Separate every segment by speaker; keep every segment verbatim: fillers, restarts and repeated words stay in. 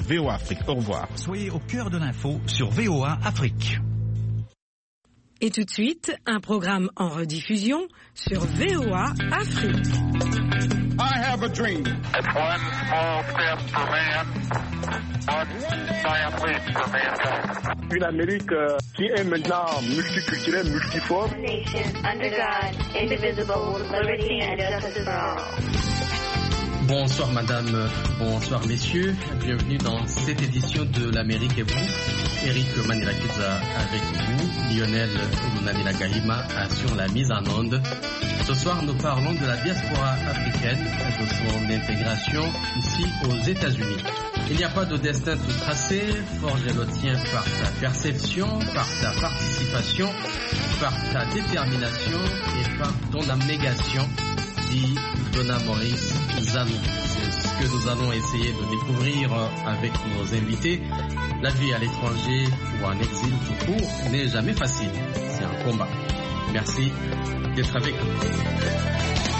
Speaker 1: V O A Afrique. Au revoir.
Speaker 2: Soyez au cœur de l'info sur V O A Afrique.
Speaker 3: Et tout de suite, un programme en rediffusion sur V O A Afrique.
Speaker 4: I have a dream.
Speaker 5: It's one small step for man, one giant leap for mankind.
Speaker 6: Une Amérique euh, qui est maintenant multiculturelle, multiforme.
Speaker 7: Nation under God, indivisible, with liberty and justice for all.
Speaker 8: Bonsoir madame, bonsoir messieurs, bienvenue dans cette édition de l'Amérique et vous. Eric Manirakiza avec vous, Lionel Nanila Gahima assure la mise en onde. Ce soir nous parlons de la diaspora africaine et de son intégration ici aux États-Unis. Il n'y a pas de destin tout tracé, forgez le tien par ta perception, par ta participation, par ta détermination et par ton abnégation, dit Donna Maurice Zanou. C'est ce que nous allons essayer de découvrir avec nos invités. La vie à l'étranger ou en exil tout court n'est jamais facile, c'est un combat. Merci d'être avec nous.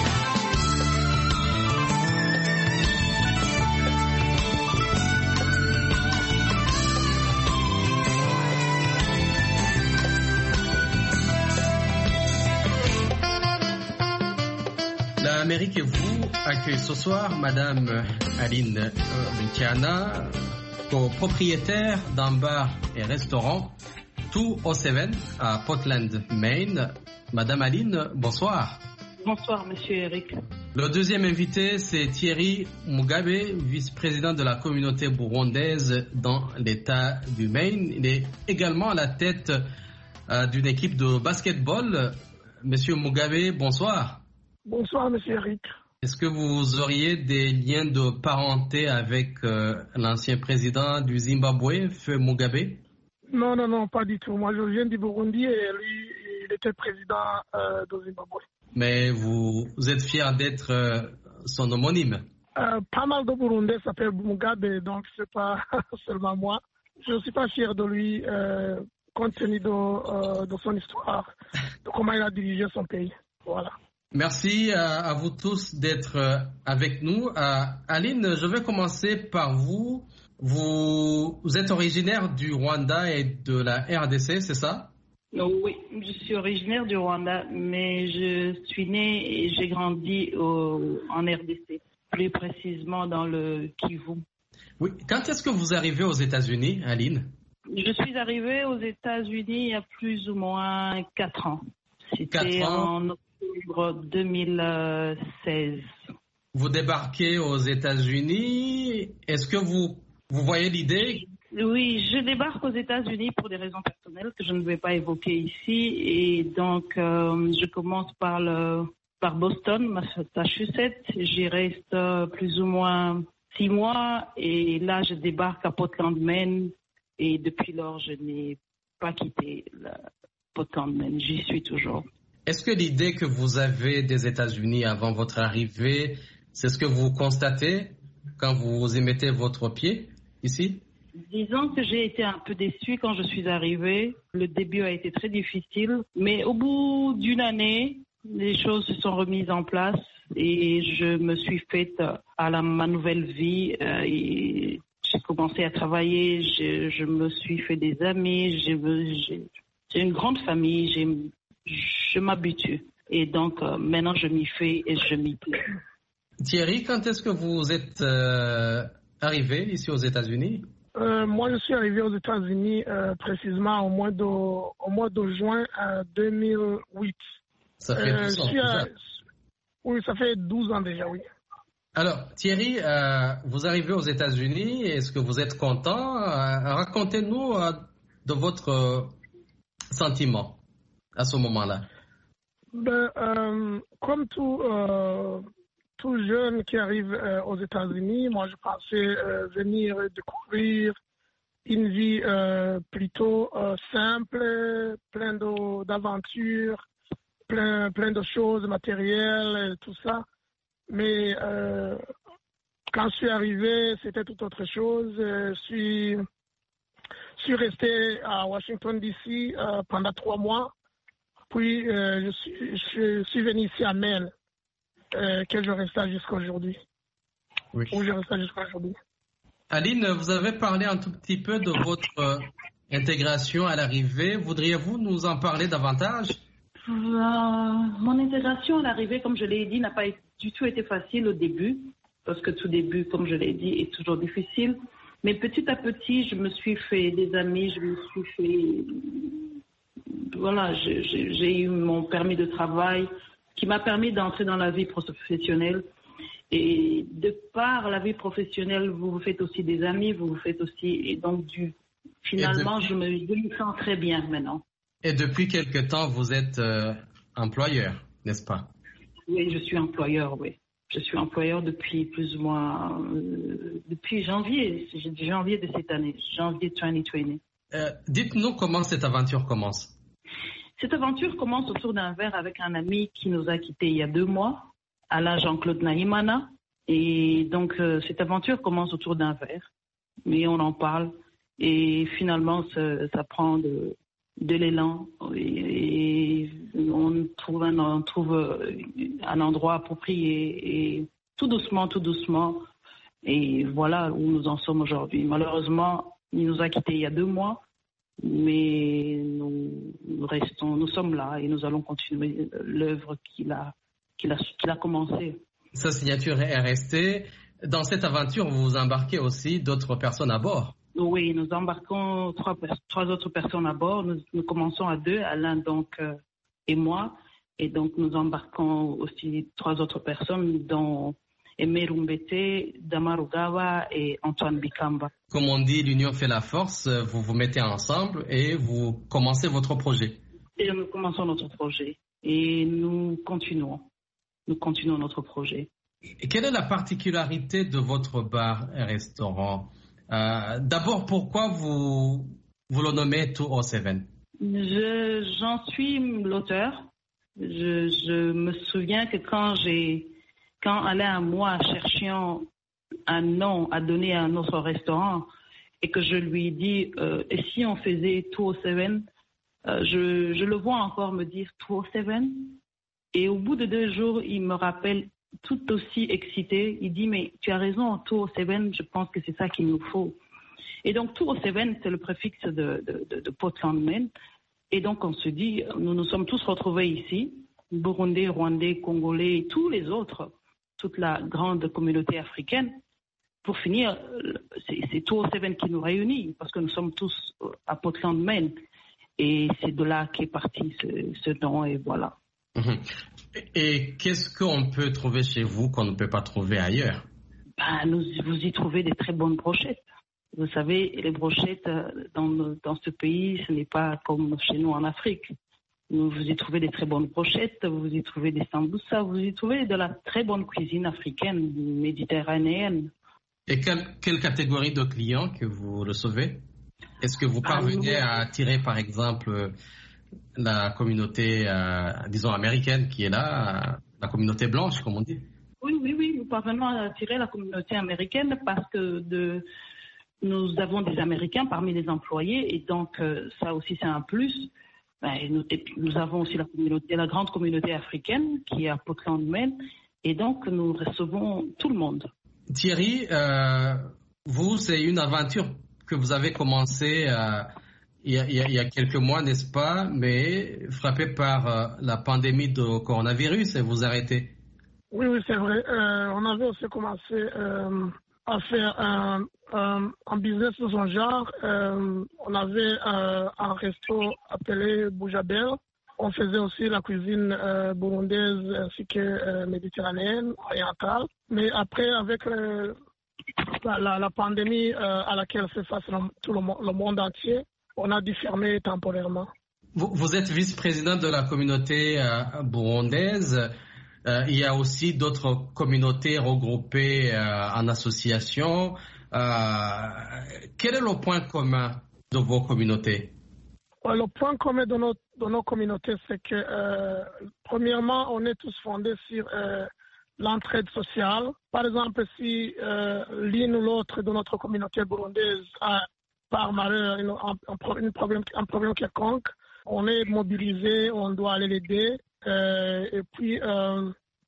Speaker 8: L'Amérique et vous accueille ce soir Madame Aline Luciana, copropriétaire d'un bar et restaurant deux cent sept à Portland, Maine. Madame Aline, bonsoir.
Speaker 9: Bonsoir, Monsieur Eric.
Speaker 8: Le deuxième invité, c'est Thierry Mugabe, vice-président de la communauté burundaise dans l'État du Maine. Il est également à la tête euh, d'une équipe de basketball. Monsieur Mugabe, bonsoir.
Speaker 6: Bonsoir, Monsieur Eric.
Speaker 8: Est-ce que vous auriez des liens de parenté avec euh, l'ancien président du Zimbabwe, Feu Mugabe?
Speaker 6: Non, non, non, pas du tout. Moi, je viens du Burundi et lui, il était président euh, du Zimbabwe.
Speaker 8: Mais vous, vous êtes fier d'être euh, son homonyme?
Speaker 6: euh, Pas mal de Burundais s'appellent Mugabe, donc c'est pas seulement moi. Je ne suis pas fier de lui, euh, compte tenu de, euh, de son histoire, de comment il a dirigé son pays. Voilà.
Speaker 8: Merci à, à vous tous d'être avec nous. Euh, Aline, je vais commencer par vous. vous. Vous êtes originaire du Rwanda et de la R D C, c'est ça?
Speaker 9: Oui, je suis originaire du Rwanda, mais je suis née et j'ai grandi au, en R D C, plus précisément dans le Kivu.
Speaker 8: Oui. Quand est-ce que vous arrivez aux États-Unis, Aline?
Speaker 9: Je suis arrivée aux États-Unis il y a plus ou moins quatre ans. C'était en octobre deux mille seize.
Speaker 8: Vous débarquez aux États-Unis. Est-ce que vous, vous voyez l'idée?
Speaker 9: Oui, je débarque aux États-Unis pour des raisons personnelles que je ne vais pas évoquer ici. Et donc, euh, je commence par, le, par Boston, Massachusetts. J'y reste euh, plus ou moins six mois. Et là, je débarque à Portland, Maine. Et depuis lors, je n'ai pas quitté la Portland, Maine. J'y suis toujours.
Speaker 8: Est-ce que l'idée que vous avez des États-Unis avant votre arrivée, c'est ce que vous constatez quand vous y mettez votre pied ici?
Speaker 9: Disons que j'ai été un peu déçue quand je suis arrivée. Le début a été très difficile, mais au bout d'une année, les choses se sont remises en place et je me suis faite à la, ma nouvelle vie. Euh, et j'ai commencé à travailler, je, je me suis fait des amis, j'ai, j'ai, j'ai une grande famille, j'ai je m'habitue. Et donc, euh, maintenant, je m'y fais et je m'y plais.
Speaker 8: Thierry, quand est-ce que vous êtes euh, arrivé ici aux États-Unis?
Speaker 6: euh, Moi, je suis arrivé aux États-Unis euh, précisément au mois de, au mois de juin euh, deux mille huit.
Speaker 8: Ça fait
Speaker 6: euh,
Speaker 8: douze ans déjà.
Speaker 6: Oui, ça fait douze ans déjà, oui.
Speaker 8: Alors, Thierry, euh, vous arrivez aux États-Unis. Est-ce que vous êtes content? euh, Racontez-nous euh, de votre euh, sentiment à ce moment-là.
Speaker 6: Ben, euh, comme tout, euh, tout jeune qui arrive euh, aux États-Unis, moi je pensais euh, venir découvrir une vie euh, plutôt euh, simple, plein de, d'aventures, plein, plein de choses matérielles, et tout ça. Mais euh, quand je suis arrivé, c'était tout autre chose. Je suis, je suis resté à Washington, D C euh, pendant trois mois. Puis, euh, je, suis, je suis venu ici à Maine, euh, que je reste jusqu'à aujourd'hui.
Speaker 8: Oui.
Speaker 6: Où je reste jusqu'à aujourd'hui.
Speaker 8: Aline, vous avez parlé un tout petit peu de votre euh, intégration à l'arrivée. Voudriez-vous nous en parler davantage?
Speaker 9: euh, Mon intégration à l'arrivée, comme je l'ai dit, n'a pas du tout été facile au début, parce que tout début, comme je l'ai dit, est toujours difficile. Mais petit à petit, je me suis fait des amis, je me suis fait... Voilà, j'ai, j'ai eu mon permis de travail qui m'a permis d'entrer dans la vie professionnelle. Et de par la vie professionnelle, vous vous faites aussi des amis, vous vous faites aussi... Et donc, du, finalement, depuis... je, me, je me sens très bien maintenant.
Speaker 8: Et depuis quelque temps, vous êtes euh, employeur, n'est-ce pas?
Speaker 9: Oui, je suis employeur, oui. Je suis employeur depuis plus ou moins, euh, depuis janvier, janvier de cette année, janvier deux mille vingt.
Speaker 8: Euh, dites-nous comment cette aventure commence.
Speaker 9: Cette aventure commence autour d'un verre avec un ami qui nous a quittés il y a deux mois, Alain Jean-Claude Nahimana. Et donc, euh, cette aventure commence autour d'un verre, mais on en parle. Et finalement, ça, ça prend de, de l'élan et, et on trouve, un, on trouve un endroit approprié et tout doucement, tout doucement. Et voilà où nous en sommes aujourd'hui. Malheureusement, il nous a quittés il y a deux mois, mais nous, nous restons, nous sommes là et nous allons continuer l'œuvre qu'il a, qu'il a, qu'il a commencée.
Speaker 8: Sa signature est restée. Dans cette aventure, vous embarquez aussi d'autres personnes à bord.
Speaker 9: Oui, nous embarquons trois, trois autres personnes à bord. Nous, nous commençons à deux, Alain donc euh, et moi. Et donc nous embarquons aussi trois autres personnes, dont Aimé Rumbete, Damarugawa et Antoine Bikamba.
Speaker 8: Comme on dit, l'union fait la force. Vous vous mettez ensemble et vous commencez votre projet.
Speaker 9: Et nous commençons notre projet et nous continuons. Nous continuons notre projet.
Speaker 8: Et quelle est la particularité de votre bar et restaurant? Euh, d'abord, pourquoi vous, vous le nommez deux cent sept?
Speaker 9: Je, j'en suis l'auteur. Je, je me souviens que quand j'ai, quand Alain et moi cherchions un nom à donner à notre restaurant et que je lui dis, euh, et si on faisait deux cent sept, euh, je, je le vois encore me dire deux cent sept. Et au bout de deux jours, il me rappelle tout aussi excité. Il dit, mais tu as raison, deux cent sept, je pense que c'est ça qu'il nous faut. Et donc, deux cent sept, c'est le préfixe de, de, de, de Portland, Maine. Et donc, on se dit, nous nous sommes tous retrouvés ici, Burundais, Rwandais, Congolais, tous les autres, toute la grande communauté africaine. Pour finir, c'est, c'est deux cent sept qui nous réunit, parce que nous sommes tous à Portland, Maine. Et c'est de là qu'est parti ce, ce nom, et voilà.
Speaker 8: Et qu'est-ce qu'on peut trouver chez vous qu'on ne peut pas trouver ailleurs?
Speaker 9: Ben, nous, vous y trouvez des très bonnes brochettes. Vous savez, les brochettes dans, dans ce pays, ce n'est pas comme chez nous en Afrique. Vous y trouvez des très bonnes brochettes, vous y trouvez des samboussas, vous y trouvez de la très bonne cuisine africaine, méditerranéenne.
Speaker 8: Et quelle, quelle catégorie de clients que vous recevez? Est-ce que vous parvenez ah, nous... à attirer, par exemple, la communauté, euh, disons, américaine qui est là, la communauté blanche, comme on dit?
Speaker 9: Oui, oui, oui, nous parvenons à attirer la communauté américaine parce que de, nous avons des Américains parmi les employés et donc euh, ça aussi c'est un plus. Ben, nous, et puis, nous avons aussi la communauté, la grande communauté africaine qui est à Portland, Maine, et donc nous recevons tout le monde.
Speaker 8: Thierry, euh, vous, c'est une aventure que vous avez commencée euh, il, y a, il y a quelques mois, n'est-ce pas, mais frappé par euh, la pandémie de coronavirus et vous arrêtez.
Speaker 6: Oui, oui, c'est vrai. Euh, on avait aussi commencé euh, à faire un, un, un business de son genre. Euh, on avait euh, un resto appelé Boujabel. On faisait aussi la cuisine euh, burundaise ainsi que euh, méditerranéenne, orientale. Mais après, avec euh, la, la, la pandémie euh, à laquelle fait face tout le, le monde entier, on a dû fermer temporairement.
Speaker 8: Vous, vous êtes vice-président de la communauté euh, burundaise. Euh, il y a aussi d'autres communautés regroupées euh, en association. Euh, quel est le point commun de vos communautés?
Speaker 6: Le point commun de nos, de nos communautés, c'est que, euh, premièrement, on est tous fondés sur euh, l'entraide sociale. Par exemple, si euh, l'une ou l'autre de notre communauté burundaise a, par malheur, une, un, un, problème, un problème quelconque, on est mobilisé, on doit aller l'aider. Euh, et puis, euh,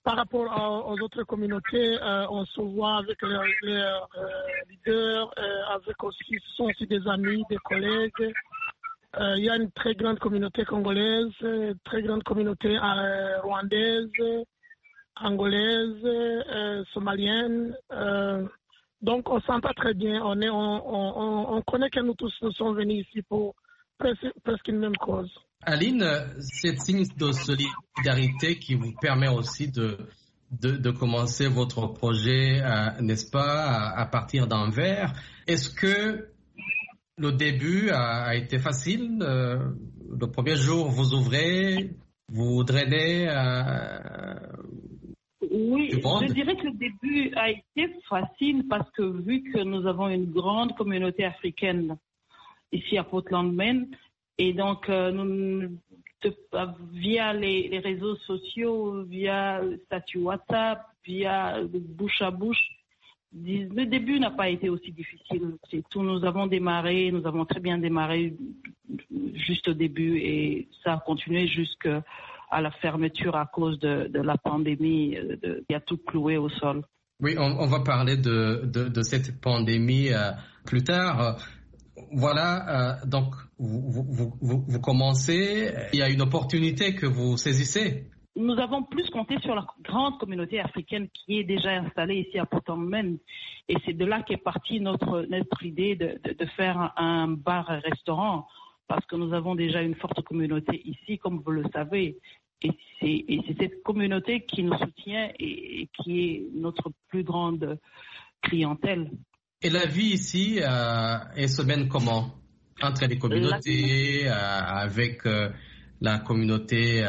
Speaker 6: par rapport à, aux autres communautés, euh, on se voit avec les, les euh, leaders, euh, avec aussi, ce sont aussi des amis, des collègues. Euh, il y a une très grande communauté congolaise, une très grande communauté euh, rwandaise, angolaise, euh, somalienne. Euh, donc on s'entend très bien. On, est, on, on, on connaît que nous tous nous sommes venus ici pour presque, presque une même cause.
Speaker 8: Aline, c'est signe de solidarité qui vous permet aussi de, de, de commencer votre projet, euh, n'est-ce pas, à, à partir d'Anvers. Est-ce que le début a, a été facile? euh, Le premier jour, vous ouvrez, vous drainez euh,
Speaker 9: Oui,
Speaker 8: du monde?
Speaker 9: Je dirais que le début a été facile parce que vu que nous avons une grande communauté africaine ici à Portland, Maine, et donc, euh, nous, de, via les, les réseaux sociaux, via le statut WhatsApp, via le bouche à bouche, le début n'a pas été aussi difficile. C'est tout. Nous avons démarré, nous avons très bien démarré juste au début et ça a continué jusqu'à la fermeture à cause de, de la pandémie de, qui a tout cloué au sol.
Speaker 8: Oui, on, on va parler de, de, de cette pandémie euh, plus tard. Voilà, euh, donc vous, vous, vous, vous commencez, il y a une opportunité que vous saisissez.
Speaker 9: Nous avons plus compté sur la grande communauté africaine qui est déjà installée ici à Portland, Maine. Et c'est de là qu'est partie notre, notre idée de, de, de faire un bar-restaurant parce que nous avons déjà une forte communauté ici, comme vous le savez. Et c'est, et c'est cette communauté qui nous soutient et, et qui est notre plus grande clientèle.
Speaker 8: Et la vie ici euh, est se mène comment? Entre les communautés, la... euh, avec euh, la communauté euh,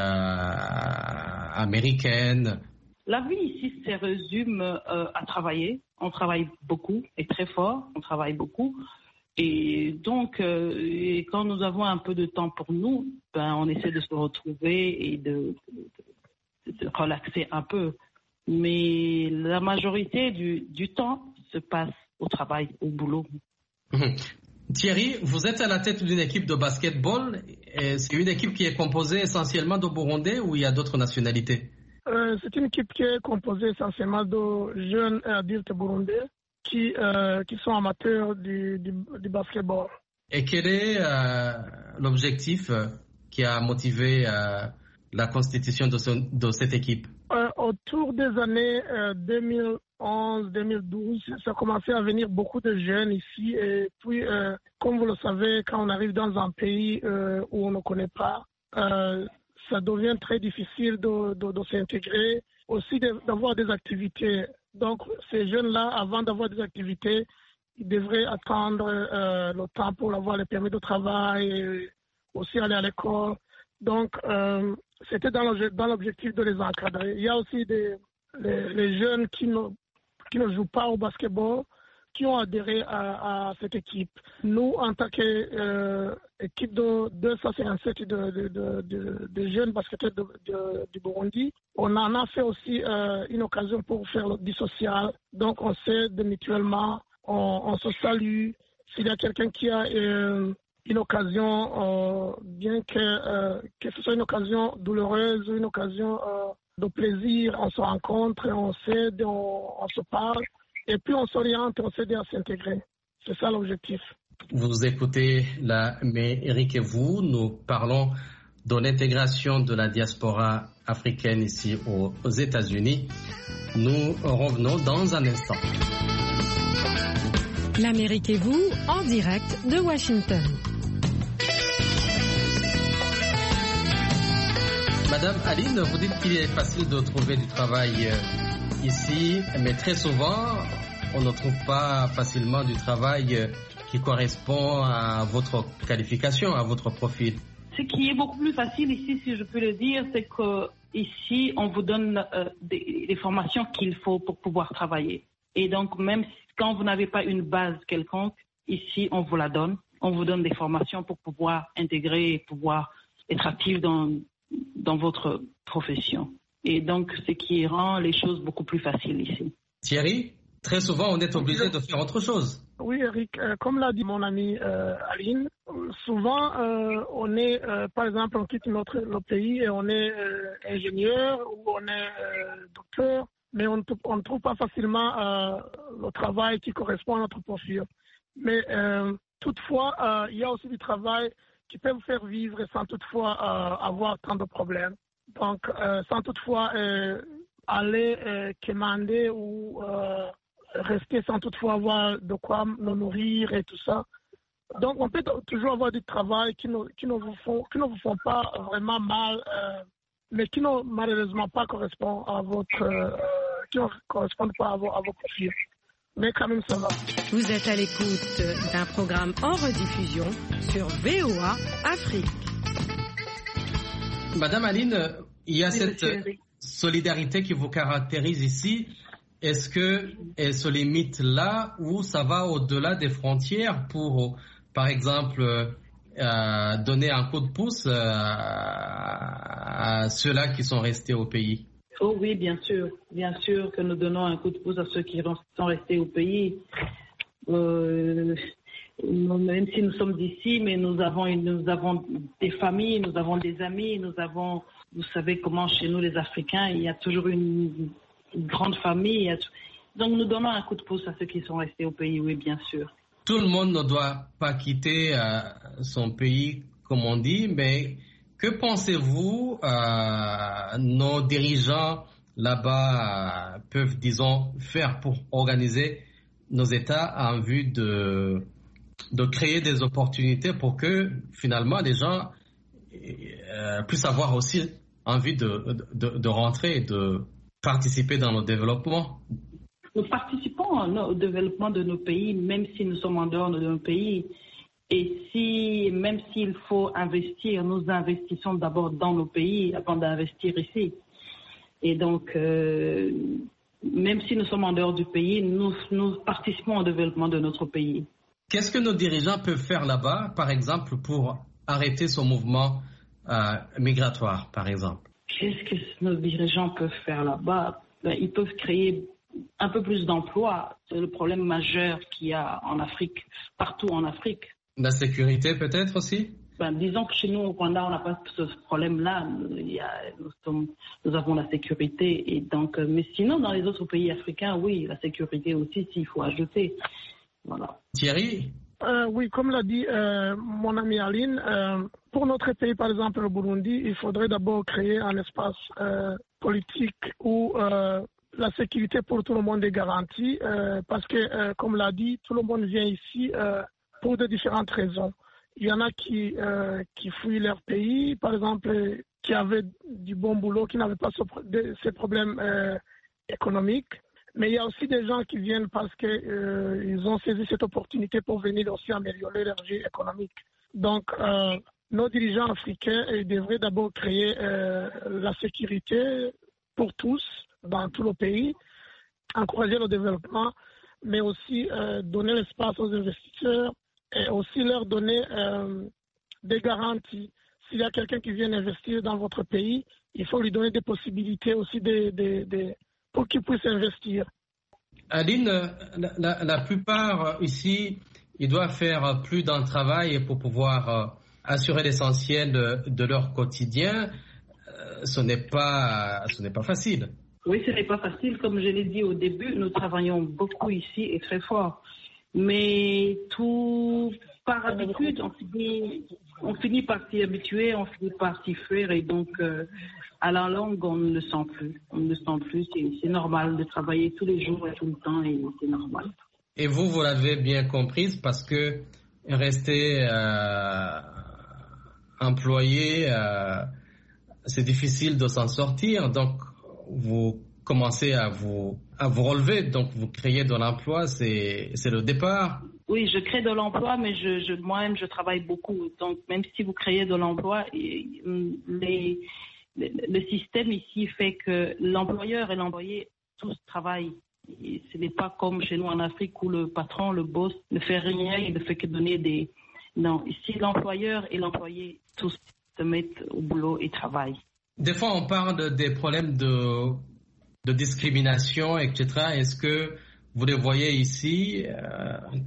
Speaker 8: américaine?
Speaker 9: La vie ici se résume euh, à travailler. On travaille beaucoup et très fort. On travaille beaucoup. Et donc, euh, et quand nous avons un peu de temps pour nous, ben, on essaie de se retrouver et de, de, de relaxer un peu. Mais la majorité du, du temps se passe au travail, au boulot.
Speaker 8: Mmh. Thierry, vous êtes à la tête d'une équipe de basketball. Et c'est une équipe qui est composée essentiellement de Burundais ou il y a d'autres nationalités?
Speaker 6: euh, C'est une équipe qui est composée essentiellement de jeunes adultes burundais qui, euh, qui sont amateurs du, du, du basketball.
Speaker 8: Et quel est euh, l'objectif qui a motivé euh, la constitution de, ce, de cette équipe?
Speaker 6: euh, Autour des années euh, deux mille onze deux mille douze, ça a commencé à venir beaucoup de jeunes ici. Et puis, euh, comme vous le savez, quand on arrive dans un pays euh, où on ne connaît pas, euh, ça devient très difficile de, de, de s'intégrer, aussi de, d'avoir des activités. Donc, ces jeunes-là, avant d'avoir des activités, ils devraient attendre euh, le temps pour avoir les permis de travail, et aussi aller à l'école. Donc, euh, c'était dans, le, dans l'objectif de les encadrer. Il y a aussi des, les, les jeunes qui ne, qui ne jouent pas au basketball, qui ont adhéré à, à cette équipe. Nous, en tant qu'équipe euh, de deux cent cinquante-sept de, de, de, de, de jeunes basketteurs de, de, du Burundi, on en a fait aussi euh, une occasion pour faire du social. Donc, on s'aide mutuellement, on, on se salue. S'il y a quelqu'un qui a euh, une occasion, euh, bien que, euh, que ce soit une occasion douloureuse, une occasion euh, de plaisir, on se rencontre, on s'aide, on, on se parle. Et puis on s'oriente, on s'aide à s'intégrer. C'est ça l'objectif.
Speaker 8: Vous écoutez la Mérique et vous, nous parlons de l'intégration de la diaspora africaine ici aux États-Unis. Nous revenons dans un instant.
Speaker 3: L'Amérique et vous, en direct de Washington.
Speaker 8: Madame Aline, vous dites qu'il est facile de trouver du travail ici, mais très souvent, on ne trouve pas facilement du travail qui correspond à votre qualification, à votre profil.
Speaker 9: Ce qui est beaucoup plus facile ici, si je peux le dire, c'est que ici, on vous donne euh, des, des formations qu'il faut pour pouvoir travailler. Et donc, même quand vous n'avez pas une base quelconque, ici, on vous la donne. On vous donne des formations pour pouvoir intégrer et pouvoir être actif dans, dans votre profession. Et donc, ce qui rend les choses beaucoup plus faciles ici.
Speaker 8: Thierry, très souvent, on est obligé de faire autre chose.
Speaker 6: Oui, Eric, euh, comme l'a dit mon ami euh, Aline, souvent, euh, on est, euh, par exemple, on quitte notre le pays et on est euh, ingénieur ou on est euh, docteur, mais on ne trouve pas facilement euh, le travail qui correspond à notre profil. Mais euh, toutefois, euh, il y a aussi du travail qui peut vous faire vivre sans toutefois euh, avoir tant de problèmes. Donc, euh, sans toutefois euh, aller euh, commander ou euh, rester sans toutefois avoir de quoi nous nourrir et tout ça. Donc, on peut toujours avoir du travail qui ne, qui ne, vous, font, qui ne vous font pas vraiment mal, euh, mais qui ne malheureusement pas correspond à votre, euh, qui ne correspondent pas à vos, à vos profils. Mais quand même, ça va.
Speaker 3: Vous êtes à l'écoute d'un programme en rediffusion sur V O A Afrique.
Speaker 8: Madame Aline, il y a
Speaker 9: Oui,
Speaker 8: cette solidarité qui vous caractérise ici. Est-ce qu'elle se limite là ou ça va au-delà des frontières pour, par exemple, euh, donner un coup de pouce euh, à ceux-là qui sont restés au pays?
Speaker 9: Oh oui, bien sûr. Bien sûr que nous donnons un coup de pouce à ceux qui sont restés au pays. Euh, même si nous sommes d'ici, mais nous avons, une, nous avons des familles, nous avons des amis, nous avons, vous savez comment chez nous les Africains, il y a toujours une, une grande famille. A, donc nous donnons un coup de pouce à ceux qui sont restés au pays, oui, bien sûr.
Speaker 8: Tout le monde ne doit pas quitter euh, son pays, comme on dit, mais que pensez-vous, euh, nos dirigeants là-bas euh, peuvent, disons, faire pour organiser nos États en vue de, de créer des opportunités pour que, finalement, les gens euh, puissent avoir aussi envie de, de, de rentrer et de participer dans le développement?
Speaker 9: Nous participons au développement de nos pays, même si nous sommes en dehors de nos pays. Et si, même s'il faut investir, nous investissons d'abord dans nos pays avant d'investir ici. Et donc, euh, même si nous sommes en dehors du pays, nous, nous participons au développement de notre pays.
Speaker 8: Qu'est-ce que nos dirigeants peuvent faire là-bas, par exemple, pour arrêter ce mouvement euh, migratoire, par exemple?
Speaker 9: Qu'est-ce que nos dirigeants peuvent faire là-bas? Ben, ils peuvent créer un peu plus d'emplois. C'est le problème majeur qu'il y a en Afrique, partout en Afrique.
Speaker 8: La sécurité peut-être aussi?
Speaker 9: Ben, disons que chez nous, au Rwanda, on n'a pas ce problème-là. Il y a, nous, sommes, nous avons la sécurité. Et donc, mais sinon, dans les autres pays africains, oui, la sécurité aussi, s'il faut ajouter. Voilà.
Speaker 8: Thierry?
Speaker 6: Euh, oui, comme l'a dit euh, mon ami Aline, euh, pour notre pays, par exemple le Burundi, il faudrait d'abord créer un espace euh, politique où euh, la sécurité pour tout le monde est garantie. Euh, parce que, euh, comme l'a dit, tout le monde vient ici euh, pour de différentes raisons. Il y en a qui, euh, qui fuient leur pays, par exemple, qui avaient du bon boulot, qui n'avaient pas ce, de, ces problèmes euh, économiques. Mais il y a aussi des gens qui viennent parce qu'ils euh, ont saisi cette opportunité pour venir aussi améliorer leur vie économique. Donc, euh, nos dirigeants africains ils devraient d'abord créer euh, la sécurité pour tous dans tout le pays, encourager le développement, mais aussi euh, donner l'espace aux investisseurs et aussi leur donner euh, des garanties. S'il y a quelqu'un qui vient investir dans votre pays, il faut lui donner des possibilités aussi de, de, de, pour qu'il puisse investir.
Speaker 8: Aline, la, la, la plupart ici, ils doivent faire plus d'un travail pour pouvoir euh, assurer l'essentiel de, de leur quotidien. Euh, ce n'est pas, ce n'est pas facile.
Speaker 9: Oui, ce n'est pas facile. Comme je l'ai dit au début, nous travaillons beaucoup ici et très fort. Mais tout par habitude, on finit, on finit par s'y habituer, on finit par s'y faire et donc euh, à la longue, on ne le sent plus. On ne le sent plus. C'est, c'est normal de travailler tous les jours et tout le temps et c'est normal.
Speaker 8: Et vous, vous l'avez bien comprise parce que rester euh, employé, euh, c'est difficile de s'en sortir. Donc, vous commencez à vous, à vous relever. Donc, vous créez de l'emploi, c'est, c'est le départ.
Speaker 9: Oui, je crée de l'emploi, mais je, je, moi-même, je travaille beaucoup. Donc, même si vous créez de l'emploi, les, le système ici fait que l'employeur et l'employé tous travaillent. Et ce n'est pas comme chez nous en Afrique où le patron, le boss, ne fait rien, il ne fait que donner des... Non, ici, l'employeur et l'employé tous se mettent au boulot et travaillent.
Speaker 8: Des fois, on parle de, des problèmes de, de discrimination, et cetera. Est-ce que vous les voyez ici? euh...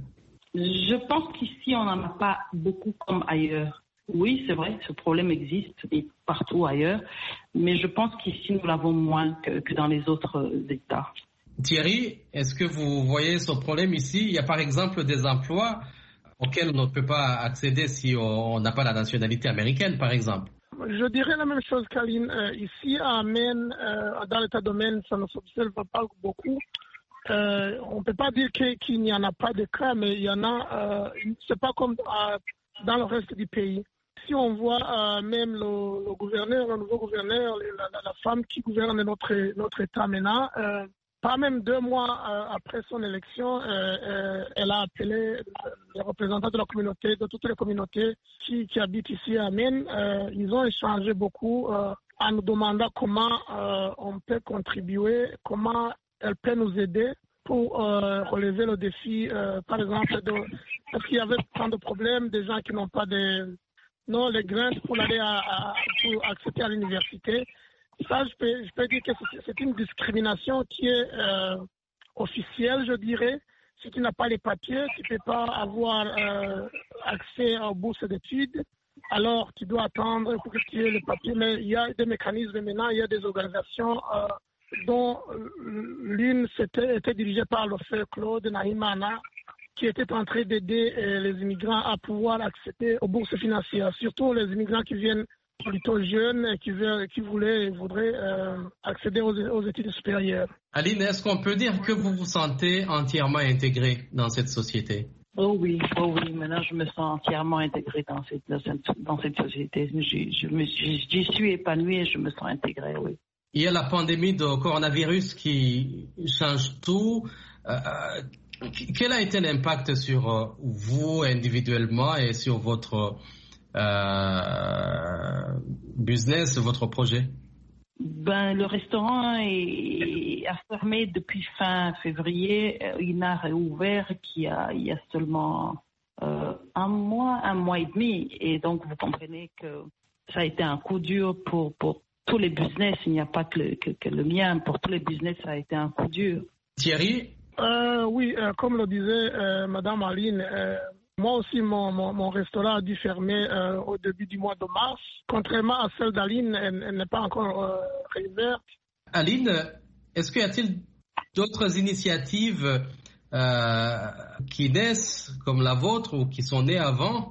Speaker 9: Je pense qu'ici, on n'en a pas beaucoup comme ailleurs. Oui, c'est vrai, ce problème existe et partout ailleurs, mais je pense qu'ici, nous l'avons moins que, que dans les autres États.
Speaker 8: Thierry, est-ce que vous voyez ce problème ici? Il y a par exemple des emplois auxquels on ne peut pas accéder si on n'a pas la nationalité américaine, par exemple.
Speaker 6: Je dirais la même chose qu'Aline. Euh, ici, à Maine, euh, dans l'État de Maine, ça ne s'observe pas beaucoup. Euh, on ne peut pas dire que, qu'il n'y en a pas de cas, mais il y en a. Euh, c'est pas comme euh, dans le reste du pays. Si on voit euh, même le, le gouverneur, le nouveau gouverneur, la, la, la femme qui gouverne notre, notre État maintenant, euh, pas même deux mois euh, après son élection, euh, euh, elle a appelé les représentants de la communauté, de toutes les communautés qui, qui habitent ici à Maine. Euh, ils ont échangé beaucoup euh, en nous demandant comment euh, on peut contribuer, comment elle peut nous aider pour euh, relever le défi, euh, par exemple, de, parce qu'il y avait tant de problèmes, des gens qui n'ont pas de, non, les graines pour aller à, à, pour accéder à l'université. Ça, je peux, je peux dire que c'est, c'est une discrimination qui est euh, officielle, je dirais. Si tu n'as pas les papiers, tu ne peux pas avoir euh, accès aux bourses d'études. Alors, tu dois attendre pour que tu aies les papiers. Mais il y a des mécanismes maintenant, il y a des organisations euh, dont l'une c'était, était dirigée par le frère Claude Nahimana, qui était en train d'aider euh, les immigrants à pouvoir accéder aux bourses financières, surtout les immigrants qui viennent plutôt jeunes et qui, veulent, qui voulaient et voudraient euh, accéder aux, aux études supérieures.
Speaker 8: Aline, est-ce qu'on peut dire que vous vous sentez entièrement intégrée dans cette société?
Speaker 9: Oh oui, oh oui, maintenant je me sens entièrement intégrée dans cette, dans cette, dans cette société. Je, je me suis, j'y suis épanouie et je me sens intégrée, oui.
Speaker 8: Il y a la pandémie de coronavirus qui change tout. Euh, quel a été l'impact sur vous individuellement et sur votre euh, business, votre projet?
Speaker 9: Ben, le restaurant est, a fermé depuis fin février. Il n'a réouvert qu'il y a, il y a seulement euh, un mois, un mois et demi. Et donc, vous comprenez que ça a été un coup dur pour, pour tous les business. Il n'y a pas que le, que, que le mien. Pour tous les business, ça a été un coup dur.
Speaker 8: Thierry?
Speaker 6: Euh, oui, euh, comme le disait euh, Madame Aline, euh, moi aussi, mon, mon, mon restaurant a dû fermer euh, au début du mois de mars. Contrairement à celle d'Aline, elle, elle n'est pas encore euh, réouverte.
Speaker 8: Aline, est-ce qu'il y a-t-il d'autres initiatives euh, qui naissent comme la vôtre ou qui sont nées avant,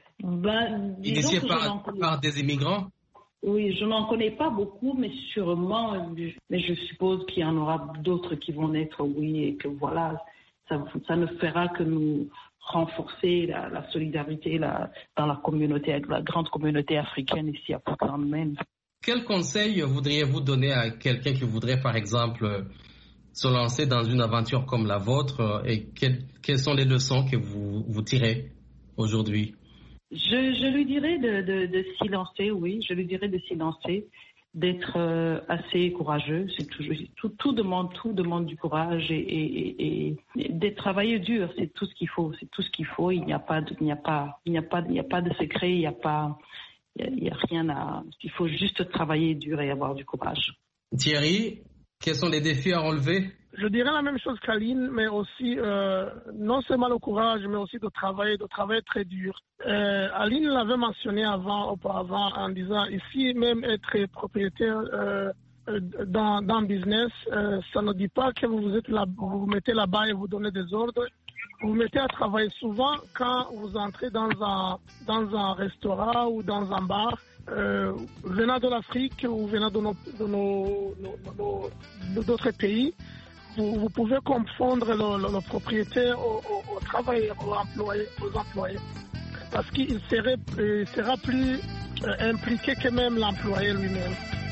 Speaker 9: ben,
Speaker 8: initiées par, par des immigrants?
Speaker 9: Oui, je n'en connais pas beaucoup, mais sûrement, mais je suppose qu'il y en aura d'autres qui vont naître, oui, et que voilà, ça, ça ne fera que nous renforcer la, la solidarité la, dans la communauté, la grande communauté africaine ici à Portland, Maine.
Speaker 8: Quel conseil voudriez-vous donner à quelqu'un qui voudrait, par exemple, se lancer dans une aventure comme la vôtre, et quelles, quelles sont les leçons que vous, vous tirez aujourd'hui?
Speaker 9: Je, je lui dirais de, de, de s'y lancer, oui, je lui dirais de s'y lancer, d'être euh, assez courageux. C'est toujours, tout, tout demande, tout demande du courage et, et, et, et de travailler dur. C'est tout ce qu'il faut. C'est tout ce qu'il faut. Il n'y a pas, de, il n'y a pas, il n'y a pas, il n'y a pas de secret. Il n'y a pas, il n'y a, a rien à. Il faut juste travailler dur et avoir du courage.
Speaker 8: Thierry, quels sont les défis à relever?
Speaker 6: Je dirais la même chose qu'Aline, mais aussi euh, non seulement le courage, mais aussi de travailler, de travailler très dur. Euh, Aline l'avait mentionné avant, auparavant, en disant ici même être propriétaire euh, dans dans business, euh, ça ne dit pas que vous êtes là, vous vous mettez là-bas et vous donnez des ordres. Vous vous mettez à travailler souvent quand vous entrez dans un dans un restaurant ou dans un bar. Euh, venant de l'Afrique ou venant de nos de nos, nos, nos d'autres pays. Vous, vous pouvez confondre le, le, le propriétaire au, au, au travailleur, aux employés, aux employés. Parce qu'il serait, il sera plus euh, impliqué que même l'employé lui-même.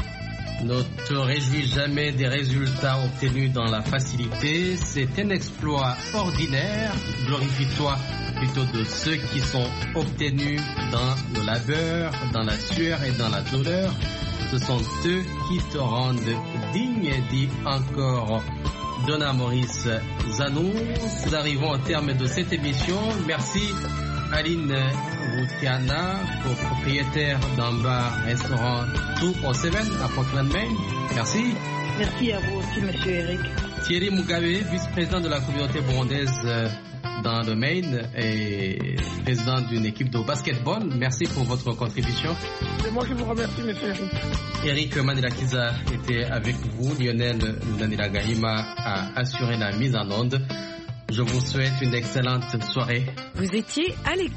Speaker 8: Ne te réjouis jamais des résultats obtenus dans la facilité. C'est un exploit ordinaire. Glorifie-toi plutôt de ceux qui sont obtenus dans le labeur, dans la sueur et dans la douleur. Ce sont eux qui te rendent digne, dit encore Donna Maurice Zanou. Nous arrivons au terme de cette émission. Merci Aline Routiana, copropriétaire d'un bar-restaurant Two oh Seven à Portland, Maine. Merci.
Speaker 9: Merci à vous aussi, Monsieur Eric.
Speaker 8: Thierry Mugabe, vice-président de la communauté burundaise dans le Maine et président d'une équipe de basketball. Merci pour votre contribution.
Speaker 6: C'est moi qui vous remercie, monsieur Eric.
Speaker 8: Eric Manilakiza était avec vous. Lionel Nanila Gahima a assuré la mise en onde. Je vous souhaite une excellente soirée.
Speaker 3: Vous étiez à l'écoute.